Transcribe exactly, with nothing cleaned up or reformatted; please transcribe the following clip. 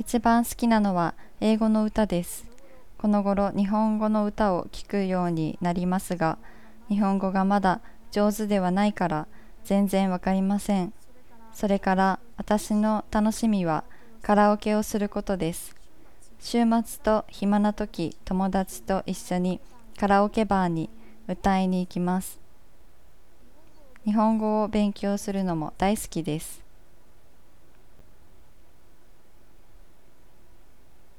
一番好きなのは英語の歌です。この頃日本語の歌を聴くようになりますが、日本語がまだ上手ではないから全然わかりません。それから私の楽しみはカラオケをすることです。週末と暇な時、友達と一緒にカラオケバーに歌いに行きます。日本語を勉強するのも大好きです。